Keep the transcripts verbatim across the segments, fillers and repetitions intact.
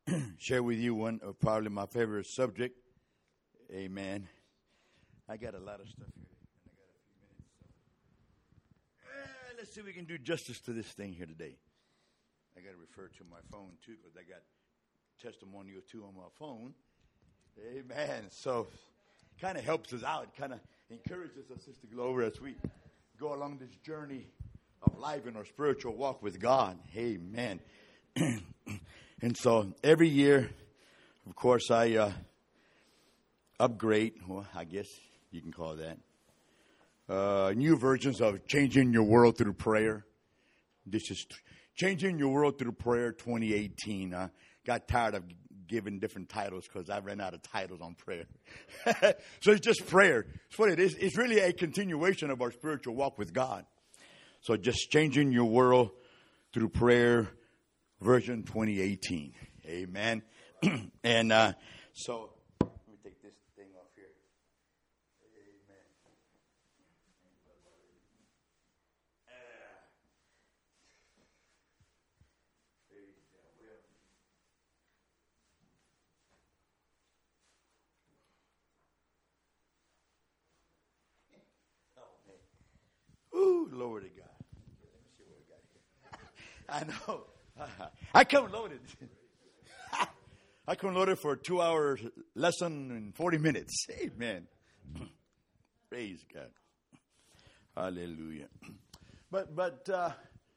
share with you one of probably my favorite subject. Amen. I got a lot of stuff here, and I got a few minutes. So. Uh, let's see if we can do justice to this thing here today. I got to refer to my phone too, because I got testimonial too on my phone. Amen. So, kind of helps us out. Kind of encourages us, Sister Glover, as we go along this journey of life in our spiritual walk with God. Amen. And so every year, of course, I uh, upgrade, well, I guess you can call that, uh, new versions of Changing Your World Through Prayer. This is Changing Your World Through Prayer twenty eighteen. I got tired of giving different titles because I ran out of titles on prayer. So it's just prayer. It's what it is. It's really a continuation of our spiritual walk with God. So just Changing Your World Through Prayer version twenty eighteen. Amen. And uh, so let me take this thing off here. Amen. Ooh, Lord of God. Let me see what we got here. I know. I come loaded. I come loaded for a two-hour lesson in forty minutes. Amen. Praise God. Hallelujah. But but uh,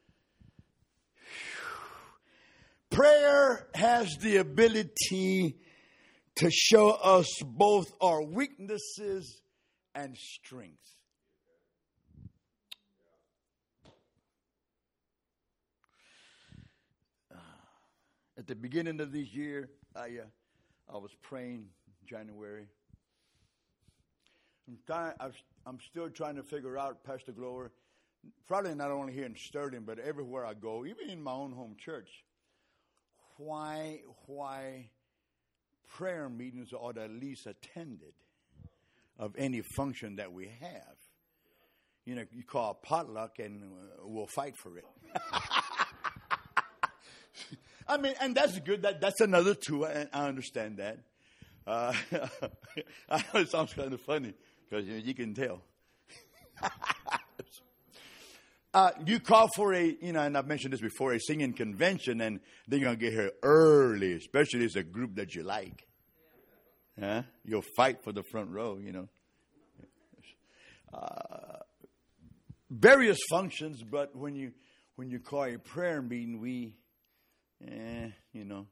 prayer has the ability to show us both our weaknesses and strength. At the beginning of this year, I uh, I was praying January. I'm, trying, I'm still trying to figure out, Pastor Glover, probably not only here in Sterling, but everywhere I go, even in my own home church, why why prayer meetings are at least attended of any function that we have. You know, you call a potluck and uh, we'll fight for it. I mean, and that's good. That That's another tool. I, I understand that. Uh, I know it sounds kind of funny because you, know, you can tell. uh, you call for a, you know, and I've mentioned this before, a singing convention, and they're going to get here early, especially if it's a group that you like. Huh? You'll fight for the front row, you know. Uh, various functions, but when you when you call a prayer meeting, we... Eh, you know.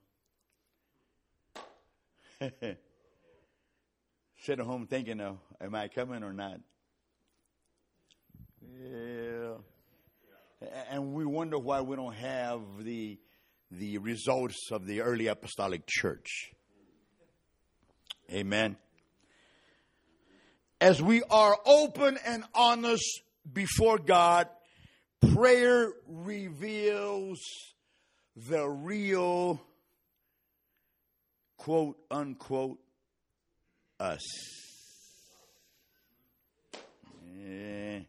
Sit at home thinking, oh, am I coming or not? Yeah. And we wonder why we don't have the the results of the early apostolic church. Amen. As we are open and honest before God, prayer reveals the real, quote, unquote, us. Eh.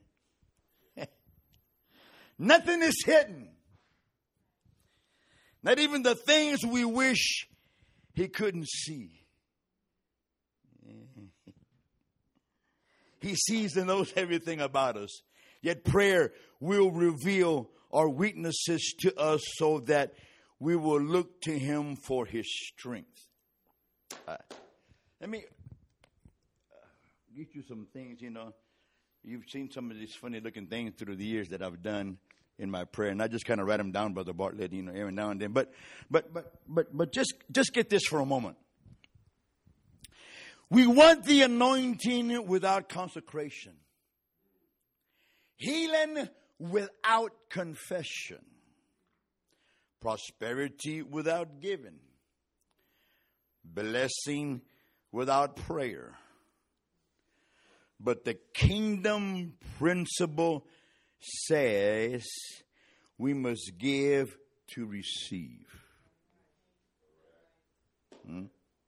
Nothing is hidden. Not even the things we wish he couldn't see. Eh. He sees and knows everything about us. Yet prayer will reveal our weaknesses to us so that we will look to him for his strength. Uh, let me uh, get you some things, you know. You've seen some of these funny looking things through the years that I've done in my prayer, and I just kind of write them down, Brother Bartlett, you know, every now and then. But, but, but, but, but just, just get this for a moment. We want the anointing without consecration. Healing without confession, prosperity without giving, blessing without prayer. But the kingdom principle says we must give to receive. Hmm?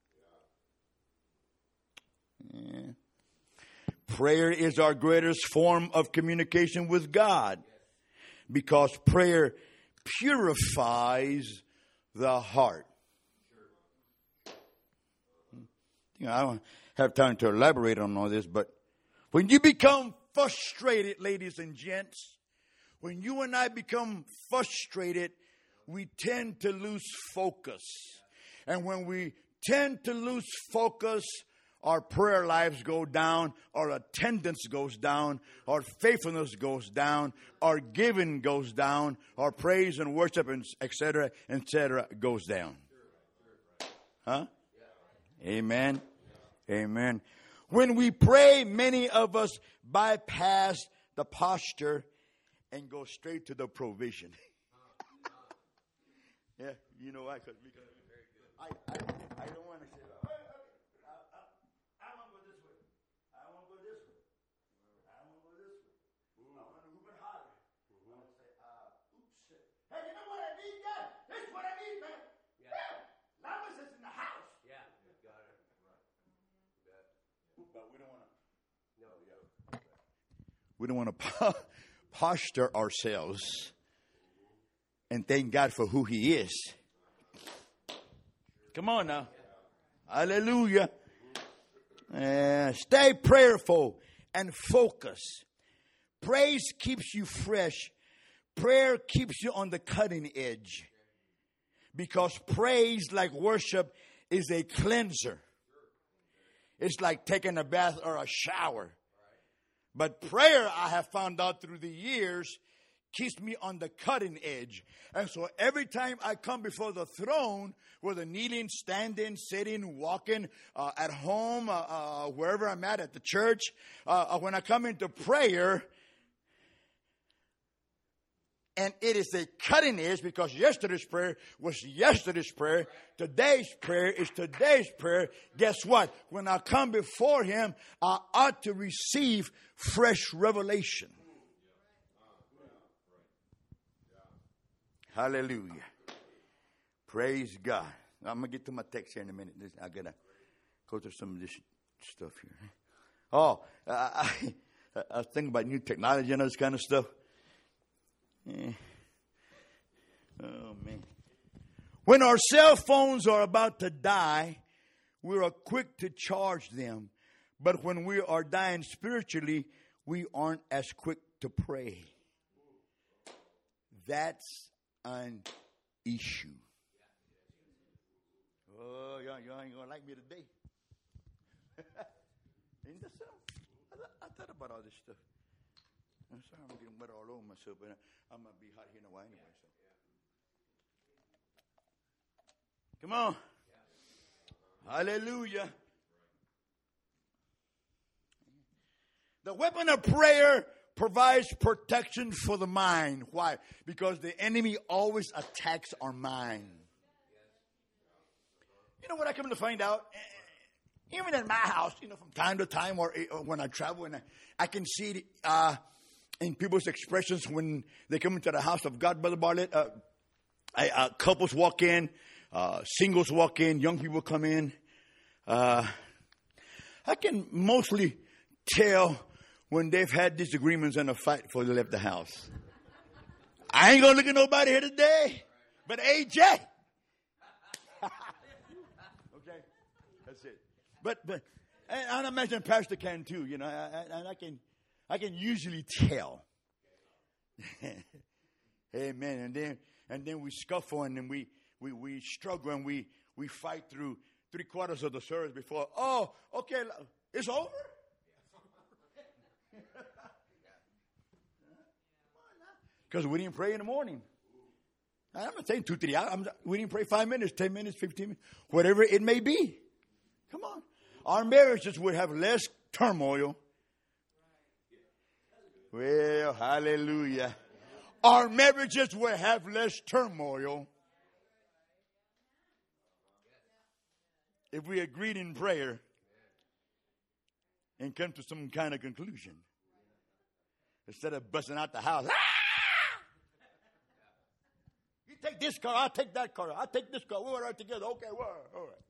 Yeah. Prayer is our greatest form of communication with God because prayer purifies the heart. You know, I don't have time to elaborate on all this, but when you become frustrated, ladies and gents, when you and I become frustrated, we tend to lose focus. And when we tend to lose focus, our prayer lives go down, our attendance goes down, our faithfulness goes down, our giving goes down, our praise and worship, and et cetera, et cetera, goes down. Huh? Amen. Amen. When we pray, many of us bypass the posture and go straight to the provision. Yeah, you know why? Because I, I, I don't want to say, oh, I, I, I want to go this way. I want to go this way. I want to go this way. I want to move it higher. I want to say, uh, oops. Hey, you know what I need, God? This is what I need, man. Yeah. Lamas is in the house. Yeah, got it. Right. But we don't want to. No, yeah. We don't want to po- posture ourselves and thank God for who He is. Come on now. Hallelujah. Uh, stay prayerful and focused. Praise keeps you fresh. Prayer keeps you on the cutting edge. Because praise, like worship, is a cleanser. It's like taking a bath or a shower. But prayer, I have found out through the years, keeps me on the cutting edge. And so every time I come before the throne, whether kneeling, standing, sitting, walking, uh, at home, uh, uh, wherever I'm at, at the church, uh, when I come into prayer, and it is a cutting edge because yesterday's prayer was yesterday's prayer. Today's prayer is today's prayer. Guess what? When I come before Him, I ought to receive fresh revelation. Hallelujah. Praise God. I'm going to get to my text here in a minute. I got to go through some of this stuff here. Oh, I, I, I was thinking about new technology and all this kind of stuff. Yeah. Oh, man. When our cell phones are about to die, we are quick to charge them. But when we are dying spiritually, we aren't as quick to pray. That's an issue. Oh, y'all, y'all ain't going to like me today. Ain't that so? I, th- I thought about all this stuff. I'm sorry I'm getting wet all over myself, but I'm going to be hot here in a while anyway. So. Come on. Hallelujah. The weapon of prayer provides protection for the mind. Why? Because the enemy always attacks our mind. You know what I come to find out? Even in my house, you know, from time to time, or, or when I travel, and I, I can see it, uh, in people's expressions when they come into the house of God, Brother Bartlett. Uh, I, uh, couples walk in, uh, singles walk in, young people come in. Uh, I can mostly tell when they've had disagreements and a fight before they left the house. I ain't going to look at nobody here today but A J. Okay, that's it. But, but and I imagine Pastor can too, you know, and I, I can I can usually tell. Amen. And then and then we scuffle and then we, we, we struggle and we, we fight through three quarters of the service before, oh, okay, it's over? Because we didn't pray in the morning. I'm not saying two, three hours. I'm, we didn't pray five minutes, ten minutes, fifteen minutes, whatever it may be. Come on. Our marriages would have less turmoil. Well, hallelujah. Our marriages would have less turmoil if we agreed in prayer and come to some kind of conclusion. Instead of busting out the house. Ah! You take this car, I'll take that car. I'll take this car. We're all right together. Okay, we're all right.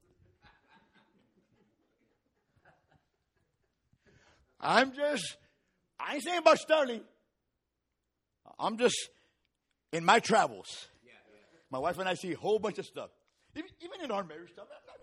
I'm just, I ain't saying about Sterling. I'm just, in my travels, my wife and I see a whole bunch of stuff. Even in our marriage stuff.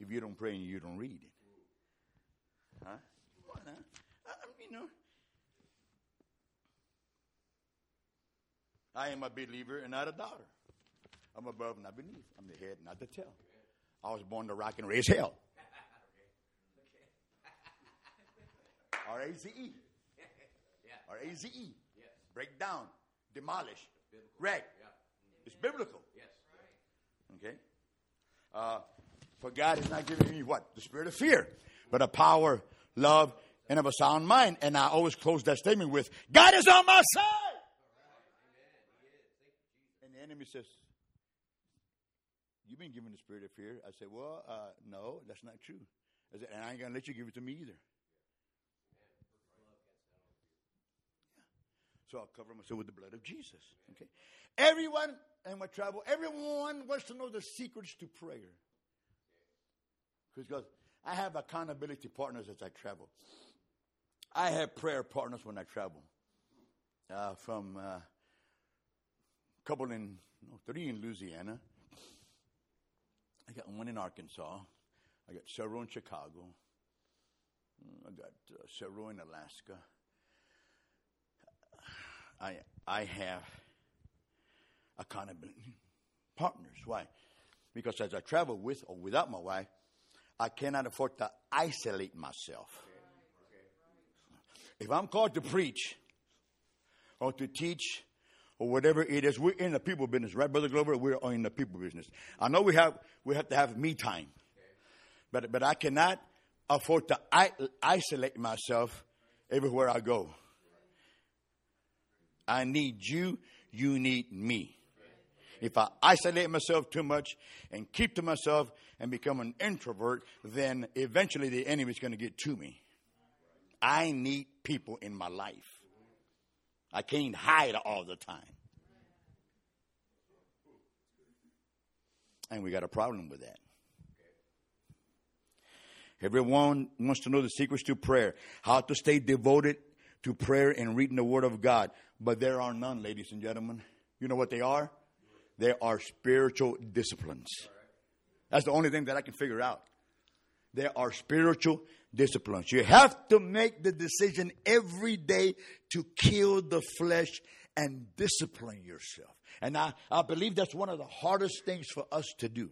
if you don't pray and you don't read it? Huh? Come on now. I, you know, I am a believer and not a daughter. I'm above, not beneath. I'm the head, not the tail. I was born to rock and raise hell. R A Z E. R A Z E. Break down, demolish, wreck. It's biblical. Okay? Uh, for God has not given me what? The spirit of fear, but a power, love, and of a sound mind. And I always close that statement with, God is on my side. And the enemy says, you've been given the spirit of fear. I said, well, uh, no, that's not true. I said, and I ain't going to let you give it to me either. So I'll cover myself with the blood of Jesus. Okay. Everyone in my travel, everyone wants to know the secrets to prayer. Because I have accountability partners as I travel. I have prayer partners when I travel. Uh, from uh, a couple in, no, three in Louisiana. I got one in Arkansas. I got several in Chicago. I got uh, several in Alaska. I I have accountability partners. Why? Because as I travel with or without my wife, I cannot afford to isolate myself. If I'm called to preach or to teach or whatever it is, we're in the people business, right, Brother Glover? We're in the people business. I know we have we have to have me time, but but I cannot afford to I, isolate myself everywhere I go. I need you, you need me. If I isolate myself too much and keep to myself and become an introvert, then eventually the enemy is going to get to me. I need people in my life. I can't hide all the time. And we got a problem with that. Everyone wants to know the secrets to prayer, how to stay devoted to prayer and reading the Word of God. But there are none, ladies and gentlemen. You know what they are? They are spiritual disciplines. That's the only thing that I can figure out. They are spiritual disciplines. You have to make the decision every day to kill the flesh and discipline yourself. And I, I believe that's one of the hardest things for us to do.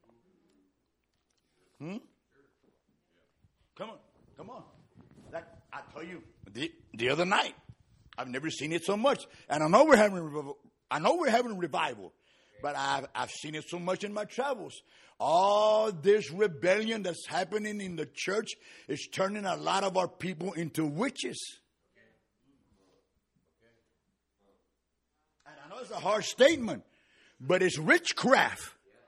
Hmm? Come on. Come on. That, I tell you, the, the other night, I've never seen it so much. And I know we're having revival. I know we're having revival. But I've, I've seen it so much in my travels. All this rebellion that's happening in the church is turning a lot of our people into witches. And I know it's a harsh statement, but it's witchcraft.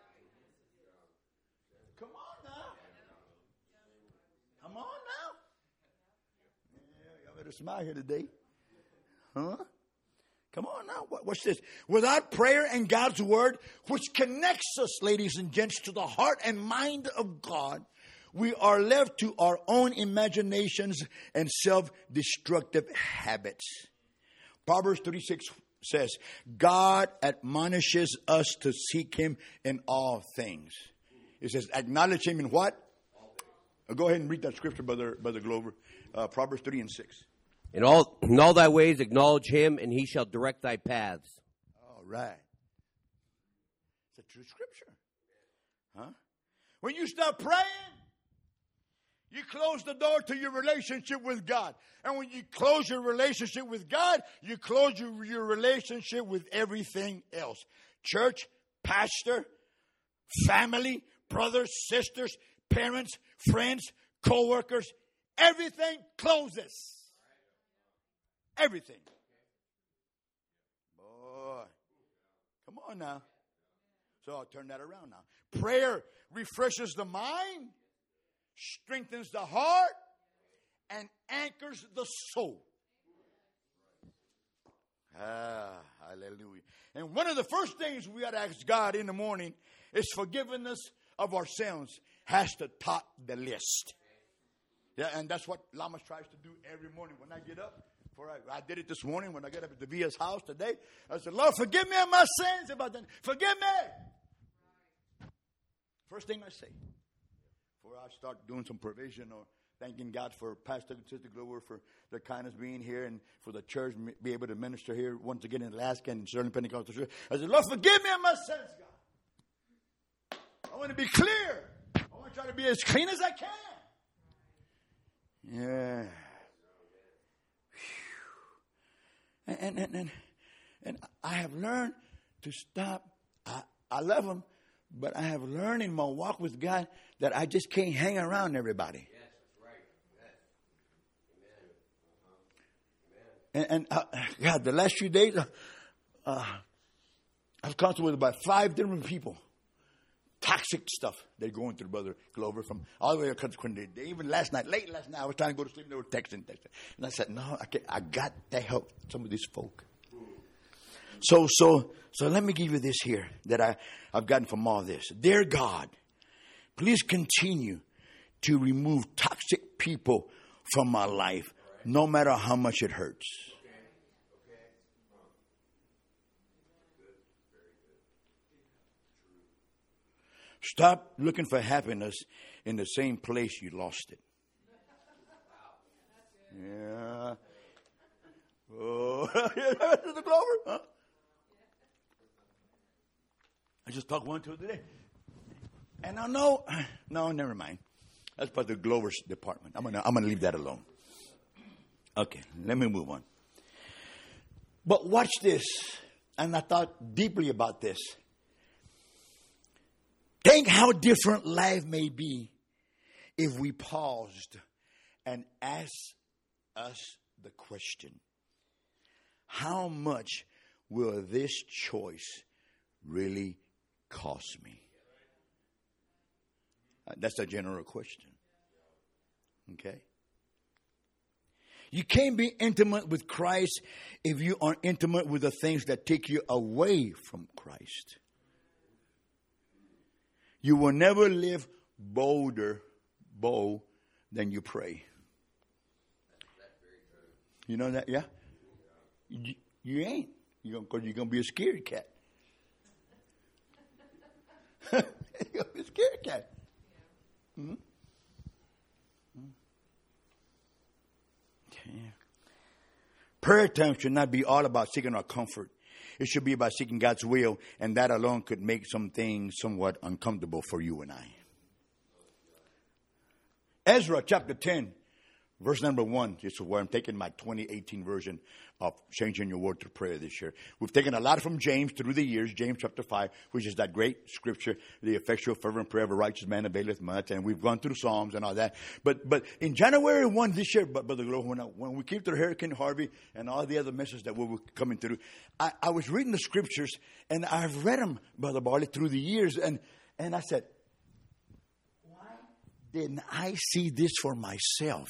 Come on now. Come on now. Yeah, y'all better smile here today. Huh? Come on now. Watch this. Without prayer and God's word, which connects us, ladies and gents, to the heart and mind of God, we are left to our own imaginations and self-destructive habits. Proverbs thirty-six says, God admonishes us to seek him in all things. It says, acknowledge him in what? Go ahead and read that scripture, Brother, Brother Glover. Uh, Proverbs thirty and six. In all, in all thy ways acknowledge him, and he shall direct thy paths. All right. It's a true scripture. Huh? When you start praying, you close the door to your relationship with God. And when you close your relationship with God, you close your, your relationship with everything else. Church, pastor, family, brothers, sisters, parents, friends, co-workers, everything closes. Everything. Boy. Come on now. So I'll turn that around now. Prayer refreshes the mind, strengthens the heart, and anchors the soul. Ah, hallelujah. And one of the first things we got to ask God in the morning is forgiveness of our sins has to top the list. Yeah, and that's what Lamas tries to do every morning when I get up. For I, I did it this morning when I got up at the Villa's house today. I said, Lord, forgive me of my sins. About that. Forgive me. First thing I say, before I start doing some provision or thanking God for Pastor and Sister Glover for their kindness being here and for the church be able to minister here once again in Alaska and Sterling Pentecostal Church. I said, Lord, forgive me of my sins, God. I want to be clear. I want to try to be as clean as I can. Yeah. And, and, and, and, and I have learned to stop. I, I love them, but I have learned in my walk with God that I just can't hang around everybody. Yes, that's right. Yes. Amen. And, and uh, God, the last few days, uh, uh, I've come with about five different people. Toxic stuff they're going through, Brother Glover, from all the way across the day. Even last night, late last night, I was trying to go to sleep, and they were texting, texting. And I said, no, I can't. I got to help some of these folk. So, so, so let me give you this here that I, I've gotten from all this. Dear God, please continue to remove toxic people from my life, no matter how much it hurts. Stop looking for happiness in the same place you lost it. Yeah. Oh, the Glover, huh? I just talked one to it today. And I know, no, never mind. That's part of the Glover's department. I'm gonna, I'm gonna leave that alone. Okay, let me move on. But watch this. And I thought deeply about this. Think how different life may be if we paused and asked us the question, how much will this choice really cost me? That's a general question. Okay? You can't be intimate with Christ if you aren't intimate with the things that take you away from Christ. You will never live bolder, bold than you pray. You know that, yeah? You, you ain't. You're going you're to be a scared cat. You're going to be a scared cat. Mm-hmm. Okay. Prayer time should not be all about seeking our comfort. It should be about seeking God's will, and that alone could make some things somewhat uncomfortable for you and I. Ezra chapter ten, verse number one. This is where I'm taking my twenty eighteen version of Changing Your Word to Prayer this year. We've taken a lot from James through the years, James chapter five, which is that great scripture, the effectual fervent prayer of a righteous man availeth much, and we've gone through Psalms and all that. But but in January first this year, but Brother Glover, when, I, when we came through Hurricane Harvey and all the other messages that we were coming through, I, I was reading the scriptures, and I've read them, Brother Barley, through the years, and, and I said, why didn't I see this for myself?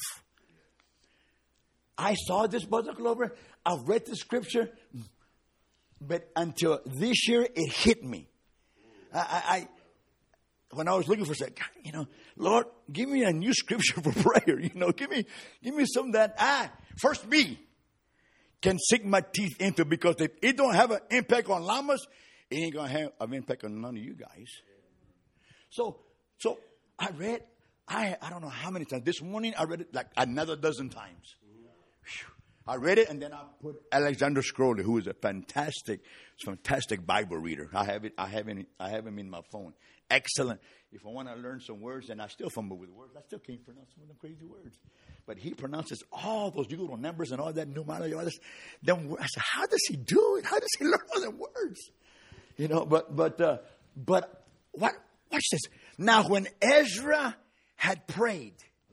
I saw this, Brother Glover. I've read the scripture, but until this year, it hit me. I, I, I when I was looking for, said, you know, Lord, give me a new scripture for prayer. You know, give me, give me some that I first me can sink my teeth into, because if it don't have an impact on llamas, it ain't gonna have an impact on none of you guys. So, so I read. I I don't know how many times. This morning I read it like another dozen times. Whew. I read it, and then I put Alexander Scrolly, who is a fantastic, fantastic Bible reader. I have it. I have it. I have him in my phone. Excellent. If I want to learn some words, and I still fumble with words, I still can't pronounce some of them crazy words. But he pronounces all those little numbers and all that numerology. All this. Then I said, how does he do it? How does he learn all the words? You know. But but uh, but what? Watch this. Now, when Ezra had prayed,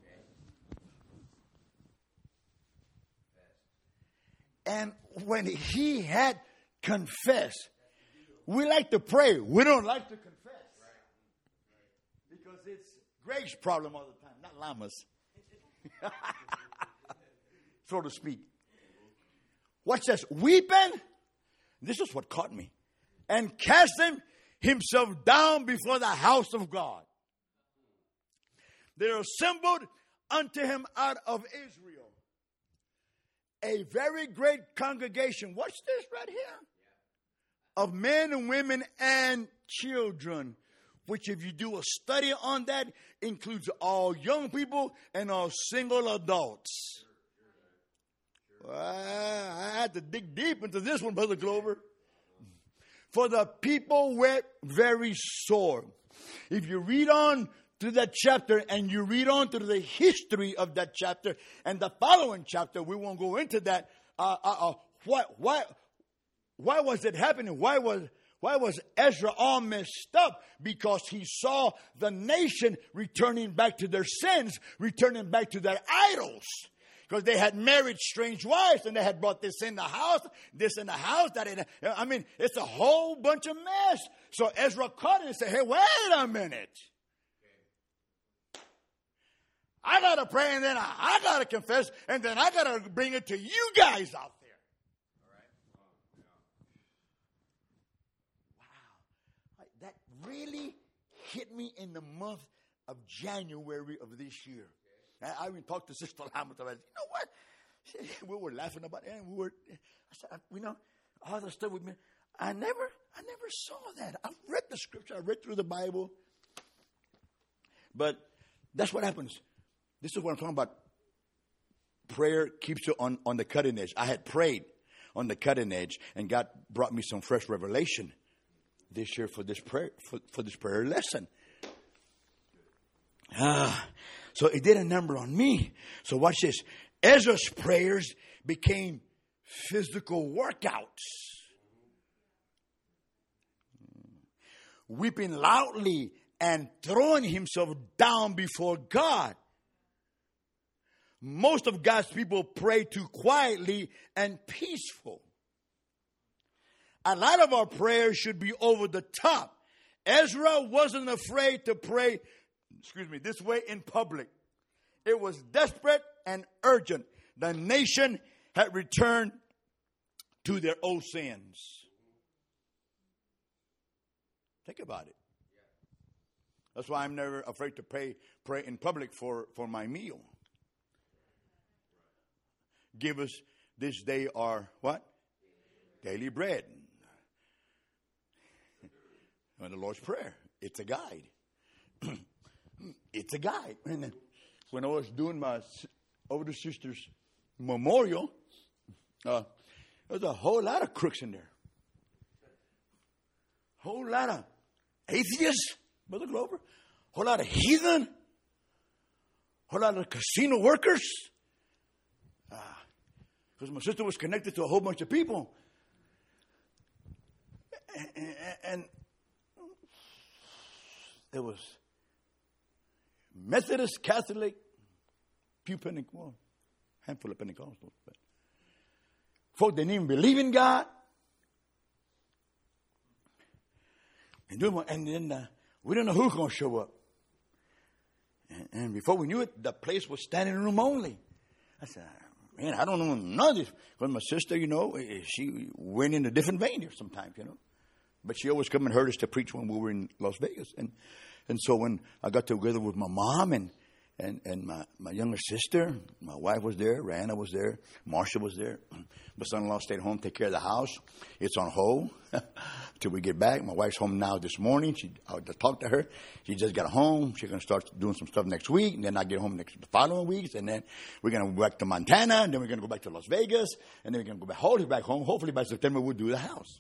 and when he had confessed, we like to pray. We don't like to confess. Because it's Greg's problem all the time, not llamas. So to speak. Watch this. Weeping. This is what caught me. And casting himself down before the house of God. There assembled unto him out of Israel a very great congregation. Watch this right here. Of men and women and children, which if you do a study on that, includes all young people and all single adults. Well, I had to dig deep into this one, Brother Glover. For the people were very sore. If you read on through that chapter and you read on through the history of that chapter and the following chapter, we won't go into that. Uh, uh, uh, why, why, why was it happening? Why was Why was Ezra all messed up? Because he saw the nation returning back to their sins, returning back to their idols. Because they had married strange wives and they had brought this in the house, this in the house, that in the, I mean, it's a whole bunch of mess. So Ezra caught it and said, hey, wait a minute. I got to pray and then I, I got to confess and then I got to bring it to you guys out there. Wow. That really hit me in the month of January of this year. I even talked to Sister Lama about it. You know what? We were laughing about it. And we were, I said, you know, all the stuff with me. I never, I never saw that. I've read the scripture. I read through the Bible. But that's what happens. This is what I'm talking about. Prayer keeps you on, on the cutting edge. I had prayed on the cutting edge, and God brought me some fresh revelation this year for this prayer, for, for this prayer lesson. Ah. So it did a number on me. So watch this. Ezra's prayers became physical workouts. Weeping loudly and throwing himself down before God. Most of God's people pray too quietly and peaceful. A lot of our prayers should be over the top. Ezra wasn't afraid to pray Excuse me, this way in public. It was desperate and urgent. The nation had returned to their old sins. Think about it. That's why I'm never afraid to pray, pray in public for, for my meal. Give us this day our what? Daily bread. And the Lord's Prayer. It's a guide. It's a guide. And when I was doing my older sister's memorial, uh, there was a whole lot of crooks in there. Whole lot of atheists, Brother Glover. Whole lot of heathen. Whole lot of casino workers. Because uh, my sister was connected to a whole bunch of people. And, and, and there was Methodist, Catholic, few Pentecostals, well, handful of Pentecostals. But folk didn't even believe in God. And, doing, and then uh, we didn't know who was going to show up. And, and before we knew it, the place was standing room only. I said, man, I don't know none of this. Because my sister, you know, she went in a different vein here sometimes, you know. But she always come and heard us to preach when we were in Las Vegas. And and so when I got together with my mom and and, and my, my younger sister, my wife was there, Rana was there, Marsha was there. My son-in-law stayed home, take care of the house. It's on hold till we get back. My wife's home now this morning. She, I just talked to her. She just got home. She's going to start doing some stuff next week. And then I get home next the following weeks. And then we're going to go back to Montana. And then we're going to go back to Las Vegas. And then we're going to go back, hopefully back home. Hopefully by September we'll do the house.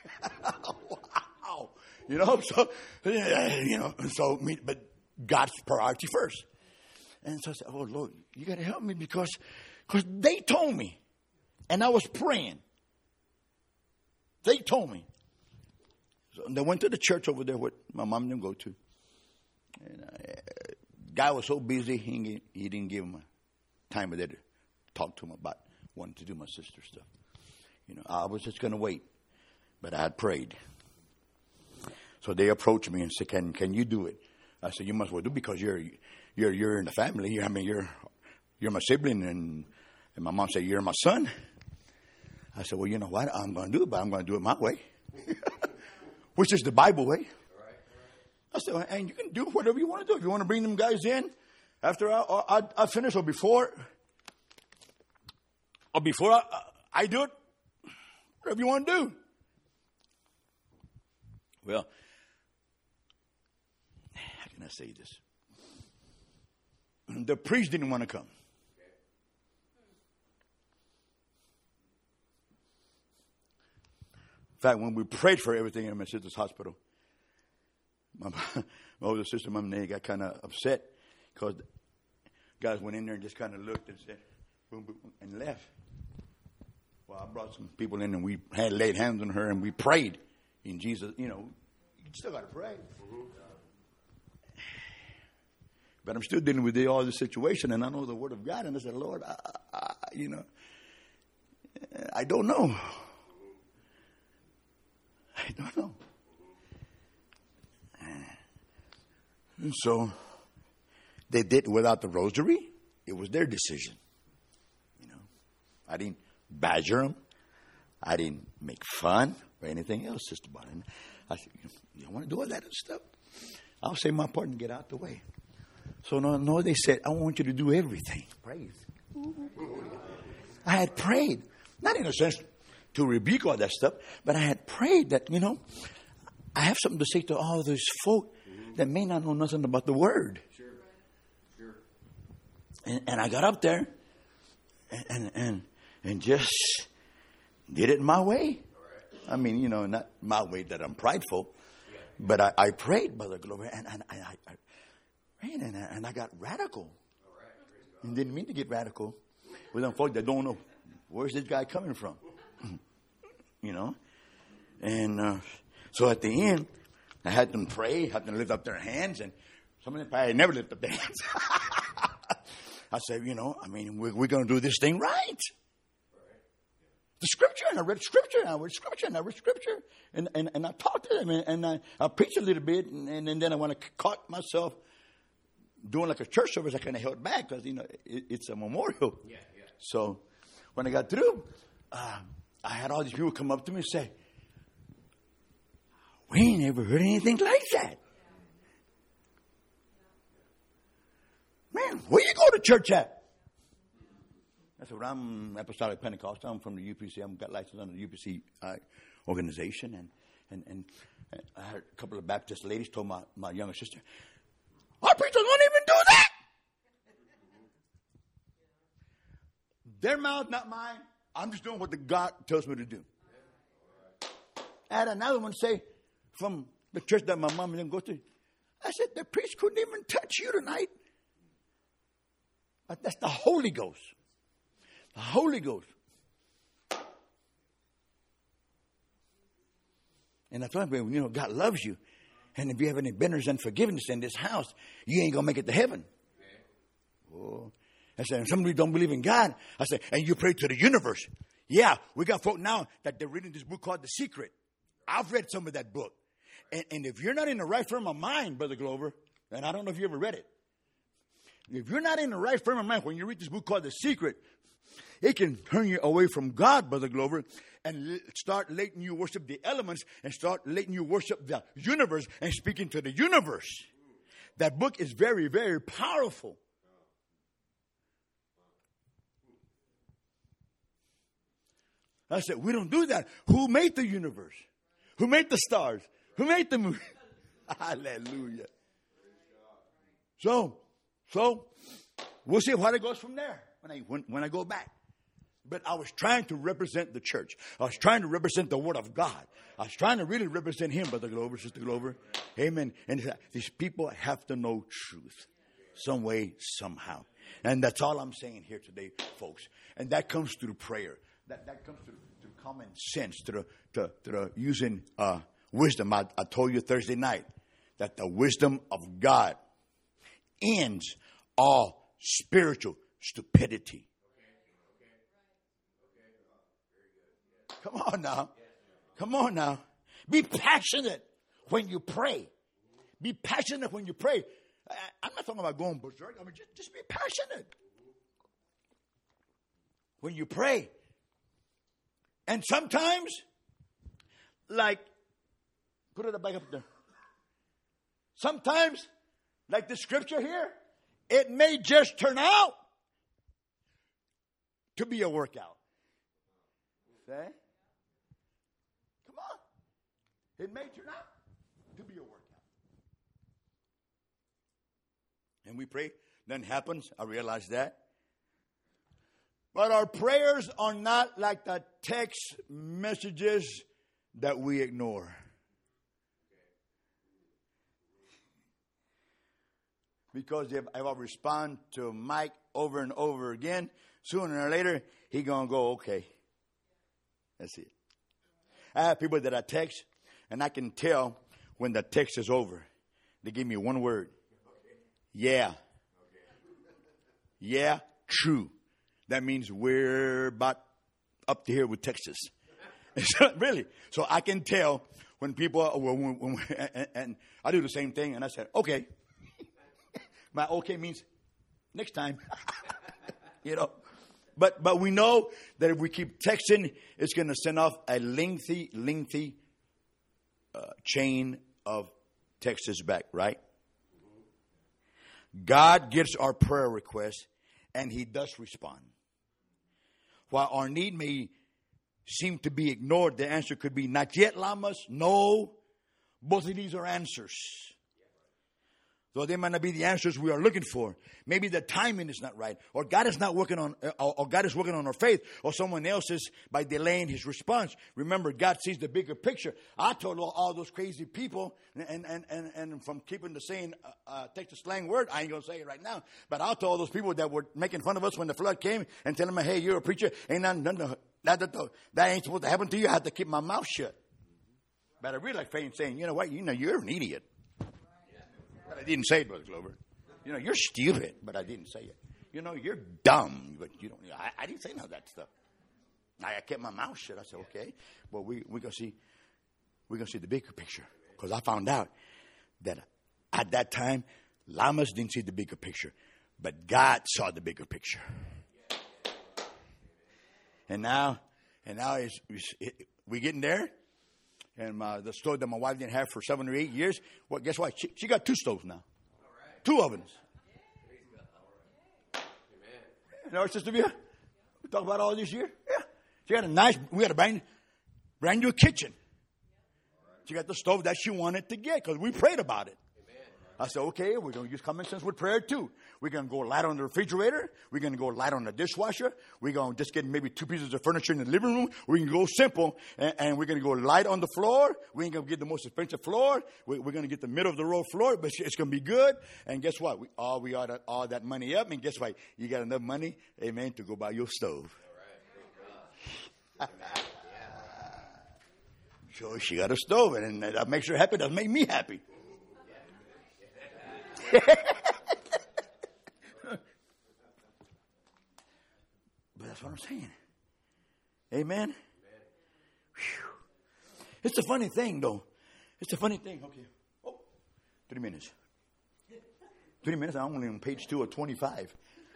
Wow. You know, so, you know, so, but God's priority first. And so I said, oh, Lord, you got to help me because because they told me. And I was praying. They told me. So they went to the church over there, what my mom didn't go to. And uh, guy was so busy, he, he didn't give him time there to talk to him about wanting to do my sister's stuff. You know, I was just going to wait. But I had prayed. So they approached me and said, can can you do it? I said, you must well do because you're you're you're in the family. I mean, you're you're my sibling. And, and my mom said, you're my son. I said, well, you know what? I'm going to do it, but I'm going to do it my way. Which is the Bible way. I said, well, and you can do whatever you want to do. If you want to bring them guys in after I, I, I finish or before, or before I, I do it, whatever you want to do. Well, to say this. The priest didn't want to come. In fact, when we prayed for everything in my sister's hospital, my, my older sister, Mom Nay, got kind of upset because guys went in there and just kind of looked and said, boom, boom, and left. Well, I brought some people in and we had laid hands on her and we prayed in Jesus. You know, you still got to pray. Mm-hmm. But I'm still dealing with the, all this situation, and I know the Word of God. And I said, Lord, I, I, you know, I don't know. I don't know. And so they did without the rosary. It was their decision. You know, I didn't badger them. I didn't make fun or anything else, Sister Bonnie. I said, you don't want to do all that stuff? I'll say my part and get out the way. So no, no, they said, I want you to do everything. Praise. I had prayed, not in a sense to rebuke all that stuff, but I had prayed that, you know, I have something to say to all those folk that may not know nothing about the Word. Sure. Sure. And, and I got up there and, and, and, and just did it my way. I mean, you know, not my way that I'm prideful, but I, I prayed, Brother Glover, and, and I, I, I prayed, and I, and I got radical. And didn't mean to get radical with them folks that don't know where's this guy coming from, you know. And uh, so at the end, I had them pray, had them lift up their hands, and some of them probably never lift up their hands. I said, you know, I mean, we're, we're going to do this thing right. The scripture, and I read scripture, and I read scripture, and I read scripture, and, and, and I talked to them, and, and I, I preached a little bit, and, and, and then I when I caught myself doing like a church service, I kind of held back because, you know, it, it's a memorial. Yeah, yeah. So when I got through, uh, I had all these people come up to me and say, we ain't ever heard anything like that. Man, where you go to church at? I said, well, I'm Apostolic Pentecostal. I'm from the U P C. I've got license under the U P C uh, organization. And, and, and I heard a couple of Baptist ladies told my, my younger sister, our preachers won't even do that. Their mouth, not mine. I'm just doing what the God tells me to do. I had another one say from the church that my mom didn't go to. I said, the priest couldn't even touch you tonight. But that's the Holy Ghost. The Holy Ghost. And I told him, you know, God loves you. And if you have any bitterness and forgiveness in this house, you ain't going to make it to heaven. Oh. I said, and some of you don't believe in God. I said, and you pray to the universe. Yeah, we got folk now that they're reading this book called The Secret. I've read some of that book. And, and if you're not in the right frame of mind, Brother Glover, and I don't know if you ever read it. If you're not in the right frame of mind when you read this book called The Secret, it can turn you away from God, Brother Glover, and start letting you worship the elements and start letting you worship the universe and speaking to the universe. That book is very, very powerful. I said, we don't do that. Who made the universe? Who made the stars? Who made the moon? Hallelujah. So, so we'll see how it goes from there when I when, when I go back. But I was trying to represent the church. I was trying to represent the Word of God. I was trying to really represent Him, Brother Glover, Sister Glover. Amen. And these people have to know truth some way, somehow. And that's all I'm saying here today, folks. And that comes through prayer. That that comes through, through common sense, through, to, to using uh, wisdom. I, I told you Thursday night that the wisdom of God ends all spiritual stupidity. Come on now. Come on now. Be passionate when you pray. Be passionate when you pray. I, I'm not talking about going berserk. I mean, just, just be passionate when you pray. And sometimes, like, put it back up there. Sometimes, like the scripture here, it may just turn out to be a workout. See? Come on. It may turn out to be a workout. And we pray. Nothing happens. I realize that. But our prayers are not like the text messages that we ignore. Because if, if I respond to Mike over and over again, sooner or later, he's going to go, okay. That's it. I have people that I text, and I can tell when the text is over. They give me one word. Yeah. Yeah, true. That means we're about up to here with Texas. Really. So I can tell when people, when, when, and, and I do the same thing, and I said, okay. My okay means next time. You know. But but we know that if we keep texting, it's going to send off a lengthy, lengthy uh, chain of texts back, right? God gets our prayer request, and he does respond. While our need may seem to be ignored, the answer could be not yet, Lamas. No. Both of these are answers. Though they might not be the answers we are looking for. Maybe the timing is not right. Or God is not working on, or God is working on our faith. Or someone else is by delaying his response. Remember, God sees the bigger picture. I told all, all those crazy people, and, and, and, and from keeping the saying, uh, uh, Texas slang word, I ain't going to say it right now. But I told all those people that were making fun of us when the flood came and telling them, hey, you're a preacher. Ain't nothing, nothing, that, that, that ain't supposed to happen to you. I have to keep my mouth shut. But I really like saying, you know what, you know, you're an idiot. But I didn't say it, Brother Glover. You know, you're stupid, but I didn't say it. You know, you're dumb, but you don't. I, I didn't say none of that stuff. I, I kept my mouth shut. I said, okay, well, we we gonna see, we're gonna see the bigger picture, because I found out that at that time, Lamas didn't see the bigger picture, but God saw the bigger picture. And now, and now it's, it's, we getting there. And my, the stove that my wife didn't have for seven or eight years, well, guess what? She, she got two stoves now. Right. Two ovens. Right. You know, Sister Via? We talked about all this year. Yeah. She got a nice, we got a brand, brand new kitchen. She got the stove that she wanted to get because we prayed about it. I said, okay, we're going to use common sense with prayer too. We're going to go light on the refrigerator. We're going to go light on the dishwasher. We're going to just get maybe two pieces of furniture in the living room. We're going to go simple, and, and we're going to go light on the floor. We ain't going to get the most expensive floor. We, we're going to get the middle of the road floor, but it's going to be good. And guess what? We all we all that, all that money up, and guess what? You got enough money, amen, to go buy your stove. So she got a stove, and that makes her happy. That makes me happy. But that's what I'm saying. Amen. Amen. It's a funny thing, though. It's a funny thing. Okay. Oh, three minutes. Three minutes. I'm only on page two of twenty-five.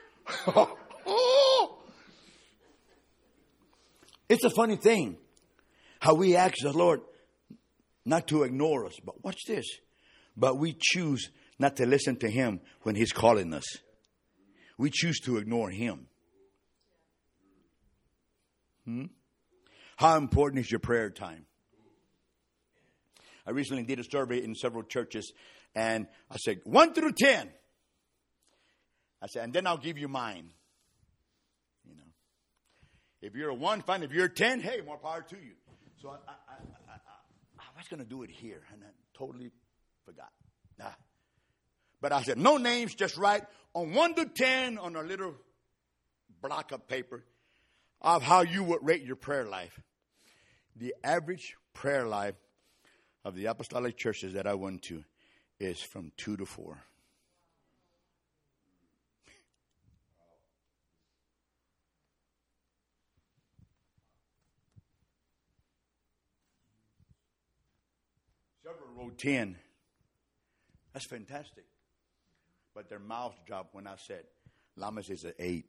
It's a funny thing how we ask the Lord not to ignore us. But watch this. But we choose not to listen to him when he's calling us. We choose to ignore him. Hmm? How important is your prayer time? I recently did a survey in several churches, and I said, one through ten. I said, and then I'll give you mine. You know, if you're a one, fine. If you're a ten, hey, more power to you. So I, I, I, I, I was going to do it here, and I totally forgot. Nah. But I said, no names, just write on one to ten on a little block of paper of how you would rate your prayer life. The average prayer life of the apostolic churches that I went to is from two to four. Several wrote ten. That's fantastic. But their mouths dropped when I said, Lamas is an eight.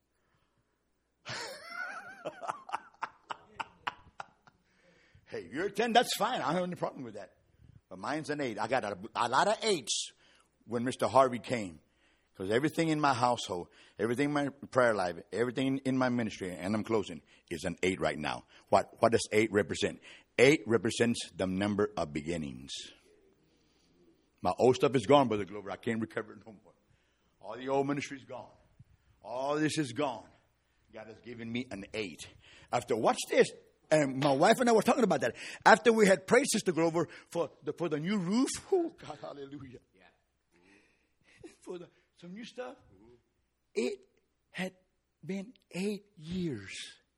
Hey, if you're a ten, that's fine. I don't have any problem with that. But mine's an eight. I got a, a lot of eights when Mister Harvey came. Because everything in my household, everything in my prayer life, everything in my ministry, and I'm closing, is an eight right now. What, what does eight represent? Eight represents the number of beginnings. My old stuff is gone, Brother Glover. I can't recover it no more. All the old ministry is gone. All this is gone. God has given me an eight. After, watch this. And my wife and I were talking about that. After we had prayed, Sister Grover, for the, for the new roof. Oh, God, hallelujah. Yeah. For the, some new stuff. Mm-hmm. It had been eight years.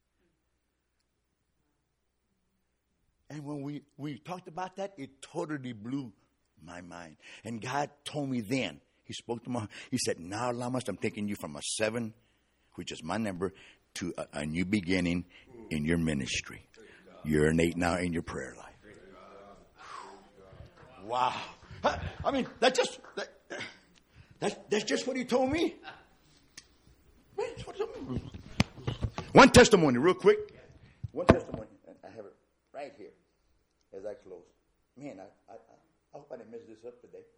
And when we, we talked about that, it totally blew my mind. And God told me then, He spoke to my, He said, now, Lamas, I'm taking you from a seven, which is my number, to a, a new beginning in your ministry. You're an eight now in your prayer life. Wow. I mean, that's just, that, that's, that's just what He told me. One testimony, real quick. One testimony. I have it right here as I close. Man, I, I, I hope I didn't mess this up today.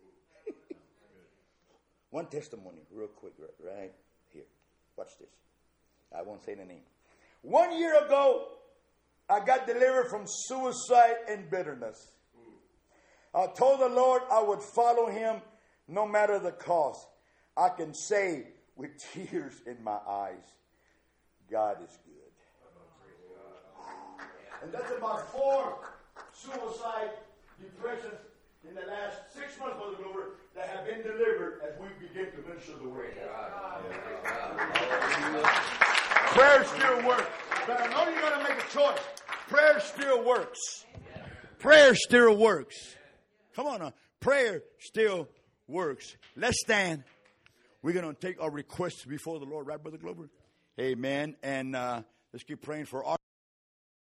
One testimony, real quick, right, right here. Watch this. I won't say the name. One year ago, I got delivered from suicide and bitterness. I told the Lord I would follow Him no matter the cost. I can say with tears in my eyes, God is good. And that's about four suicide, depression in the last six months, Brother Glover, that have been delivered as we begin to minister the word. Prayer still works. But I know you're going to make a choice. Prayer still works. Prayer still works. Come on now. Prayer still works. Let's stand. We're going to take our requests before the Lord. Right, Brother Glover? Amen. And uh, let's keep praying for our